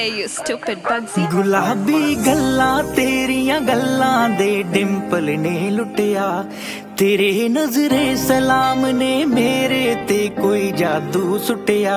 Hey, you stupid Bugsy. ਗੁਲਾਬੀ ਗੱਲਾਂ ਤੇਰੀਆਂ ਗੱਲਾਂ ਦੇ ਡਿੰਪਲ ਨੇ ਲੁੱਟਿਆ, ਤੇਰੇ ਨਜ਼ਰੇ ਸਲਾਮ ਨੇ ਮੇਰੇ ਤੇ ਕੋਈ ਜਾਦੂ ਸੁੱਟਿਆ।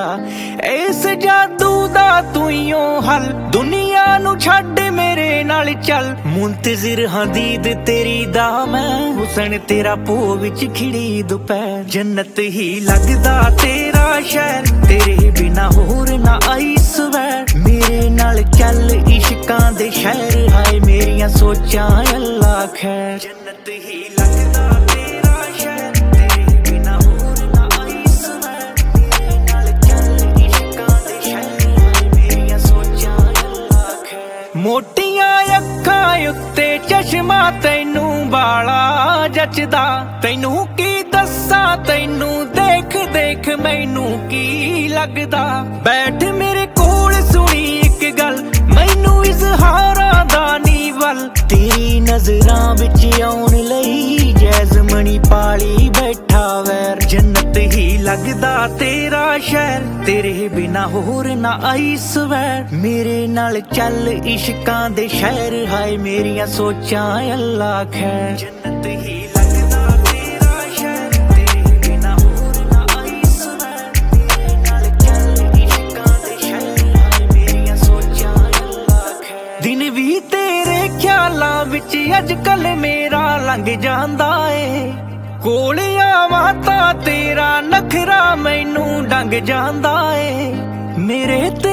ਇਸ ਜਾਦੂ ਦਾ ਤੂੰ ਹੀ ਓ ਹੱਲ, ਦੁਨੀਆ ਨੂੰ ਛੱਡ ਮੇਰੇ ਨਾਲ ਚੱਲ। ਮੁੰਤਜ਼ਰ ਹਾਂ ਦੀਦ ਤੇਰੀ ਦਾ ਮੈਂ, ਹੁਸਨ ਤੇਰਾ ਪੋ ਵਿੱਚ ਖਿੜੀ ਦੁਪਹਿਰ। ਜੰਨਤ ਹੀ ਲੱਗਦਾ ਤੇਰਾ ਸ਼ਹਿਰ, ਤੇਰੇ ਬਿਨਾ ਹੋਰ ਨਾ ਆਈ ਸਵੈਰ। ਮੇਰੇ ਨਾਲ ਚੱਲ ਇਸ਼ਕਾਂ ਦੇ ਸ਼ਹਿਰ, ਹਾਏ ਮੇਰੀਆਂ ਸੋਚਾਂ ਅੱਲਾ ਖੈਰ। ਜੰਨਤ ਹੀ ਲੱਗਦਾ ਤੇਰਾ ਸ਼ਹਿਰ, ਤੇਰੇ ਬਿਨਾ ਹੋਰ ਨਾ ਆਈ ਸਵੈਰ। ਮੇਰੇ ਨਾਲ ਚੱਲ ਇਸ਼ਕਾਂ ਦੇ ਸ਼ਹਿਰ, ਹਾਏ ਮੇਰੀਆਂ ਸੋਚਾਂ ਅੱਲਾ ਖੈਰ। ਮੋਟੀਆਂ ਅੱਖਾਂ ਉੱਤੇ ਚਸ਼ਮਾ ਤੈਨੂੰ ਬਾਲਾ ਜੱਚਦਾ, ਤੈਨੂੰ ਕੀ ਦੱਸਾਂ ਤੈਨੂੰ ਦੇਖ ਦੇਖ ਮੈਨੂੰ ਕੀ ਲੱਗਦਾ। ਬੈਠ ਮੇਰੇ ਕੋਲ ਸੁਣੀ ਇੱਕ ਗੱਲ, ਮੈਨੂੰ ਇਜ਼ਹਾਰਾਂ ਦਾ ਨੀ ਵੱਲ। ਤੇਰੀ ਨਜ਼ਰਾਂ ਵਿੱਚ ਆਉਣ ਲਈ ਜੈਜ਼ਮਣੀ ਪਾਲੀ ਬੈਠਾ ਵੈਰ। ਜੰਨਤ ਹੀ ਲੱਗਦਾ ਤੇਰਾ ਸ਼ਹਿਰ, ਤੇਰੇ ਬਿਨਾ ਹੋਰ ਨਾ ਆਈ ਸਵੈਰ। ਮੇਰੇ ਨਾਲ ਚੱਲ ਇਸ਼ਕਾਂ ਦੇ ਸ਼ਹਿਰ, ਹਾਏ ਮੇਰੀਆਂ ਸੋਚਾਂ ਅੱਲਾ ਖੈਰ। ਜੰਨਤ ਹੀ ਲੱਗਦਾ ਤੇਰਾ ਸ਼ਹਿਰ, ਤੇਰੇ ਬਿਨਾ ਹੋਰ ਨਾ ਆਈ ਸਵੈਰ। ਮੇਰੇ ਨਾਲ ਚੱਲ ਇਸ਼ਕਾਂ ਦੇ ਸ਼ਹਿਰ, ਹਾਏ ਮੇਰੀਆਂ ਸੋਚਾਂ ਅੱਲਾ ਖੈਰ। ਦਿਨ ਵੀ ਤੇਰੇ ਖਿਆਲਾਂ ਵਿੱਚ ਅੱਜ ਕੱਲ ਮੇਰਾ ਲੰਘ ਜਾਂਦਾ ਏ। ਕੋਲ ਆਵਾਂ ਤਾਂ ਤੇਰਾ ਨਖਰਾ ਮੈਨੂੰ ਡੰਗ ਜਾਂਦਾ ਏ। ਮੇਰੇ ਤੇ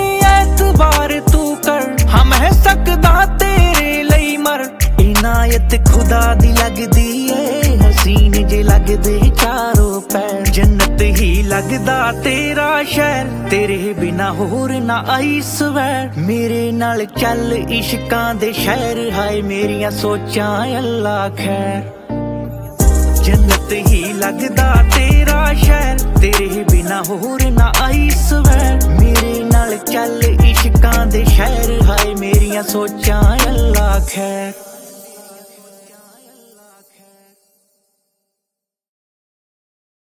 ਐਤਬਾਰ ਤੂੰ ਕਰ, ਹਾਂ ਮੈਂ ਸਕਦਾ ਤੇਰੇ ਲਈ ਮਰ। ਇਨਾਇਤ ਖੁਦਾ ਦੀ ਲੱਗਦੀ ਏ, ਹਸੀਨ ਜੇ ਲੱਗਦੇ ਚਾਰੋਂ ਪੈਰ। ਜੰਨਤ ਹੀ ਲੱਗਦਾ ਤੇਰਾ ਸ਼ਹਿਰ, ਤੇਰੇ ਬਿਨਾ ਹੋਰ ਨਾ ਆਈ ਸਵੈਰ। ਮੇਰੇ ਨਾਲ ਚੱਲ ਇਸ਼ਕਾਂ ਦੇ ਸ਼ਹਿਰ, ਹਾਏ ਮੇਰੀਆਂ ਸੋਚਾਂ ਅੱਲਾ ਖੈਰ। ਜੰਨਤ ਹੀ ਲੱਗਦਾ ਤੇਰਾ ਸ਼ਹਿਰ, ਤੇਰੇ ਬਿਨਾ ਹੋਰ ਨਾ ਆਈ ਸਵੈਰ। ਮੇਰੇ ਨਾਲ ਚੱਲ ਇਸ਼ਕਾਂ ਦੇ ਸ਼ਹਿਰ, ਹਾਏ ਮੇਰੀਆਂ ਸੋਚਾਂ ਅੱਲਾ ਖੈਰ।